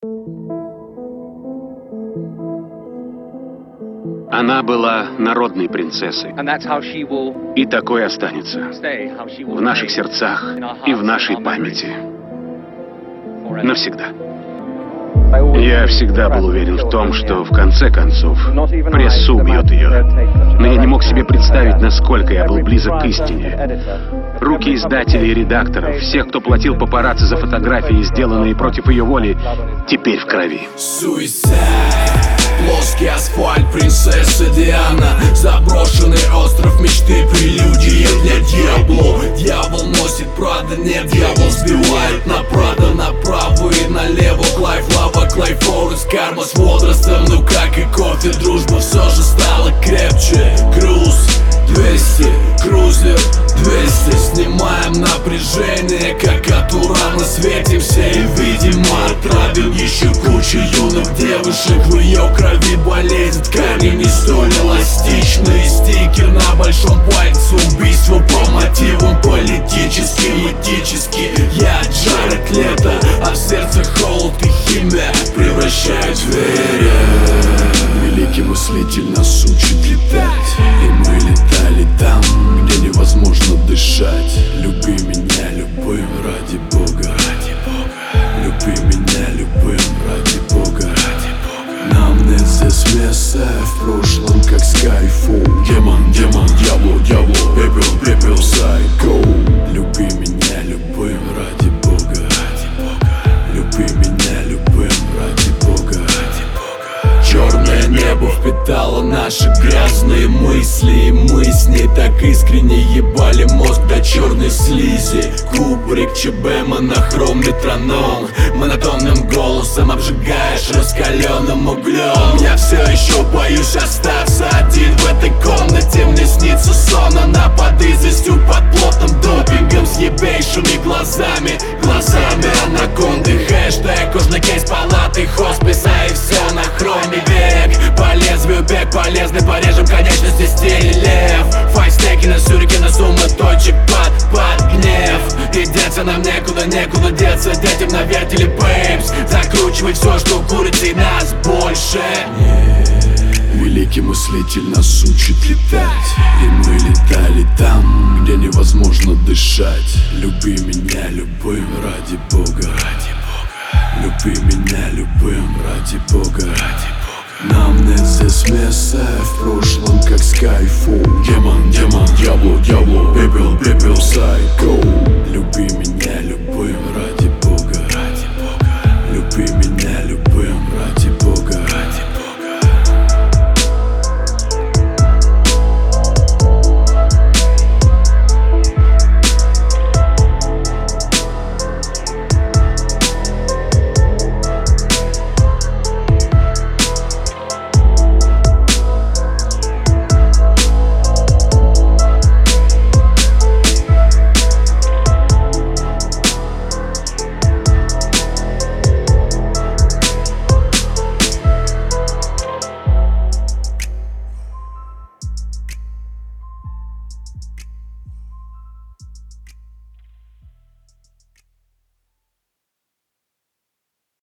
Она была народной принцессой, и такой останется в наших сердцах и в нашей памяти навсегда. Я всегда был уверен в том, что в конце концов пресса убьет ее. Но я не мог себе представить, насколько я был близок к истине. Руки издателей и редакторов, всех, кто платил папарацци за фотографии, сделанные против ее воли, теперь в крови. Плоский асфальт, принцесса Диана, заброшенный остров мечты, прелюдия для Диабло. Дьявол носит Прада, нет, дьявол сбивает направо и налево. Клайв, лава, Клайв, Форест, карма с возрастом. Ну как и кофе, дружба все же стала крепче. Груз 200, крузер 200. Снимаем напряжение, как от урана. Светимся и, видимо, отравим еще кучу юных девушек. В ее крови болезнь, ткани не столь эластичные. Стикер на большом пальце, убийство по мотивам политическим, этически. Я Джаред Лето, а в сердце холод и химия превращают в вере. Великий мыслитель нас учит летать, и мы летали там, где невозможно дышать. Люби меня любым ради Бога, люби меня любым ради Бога. Нам нет здесь места, в прошлом как Skyfall. Демон, демон, дьявол, дьявол, пепел, пепел, сайко. Люби меня любым ради Бога, люби меня любым ради Бога. Черное небо впитало наши грязные мысли, и мы с ней так искренне ебали мозг до черной слизи. Кубрик, ЧБ, монохром, метроном, монотонным голосом обжигаешь раскаленным углем. Я все еще боюсь остаться один в этой комнате. Мне снится сон, она под известью, под плотным допингом, с ебейшими глазами, глазами анаконды. Хэштег кожный кейс палаты хосписа, и все на хроме. Бег по лезвию, бег полезный, порежем конечности стиле лев. Файстеки на сюрике, на суммы точек под гнев. И деться нам некуда деться, детям на вертеле бэйбс. Закручивай все, что курицы, нас больше нет. Великий мыслитель нас учит летать, и мы летали там, где невозможно дышать. Люби меня любым ради Бога, люби меня любым ради Бога. Нам нет здесь места, в прошлом как Skyfall. Демон, демон, дьявол, дьявол, пепел, пепел, сайко. Люби меня любым ради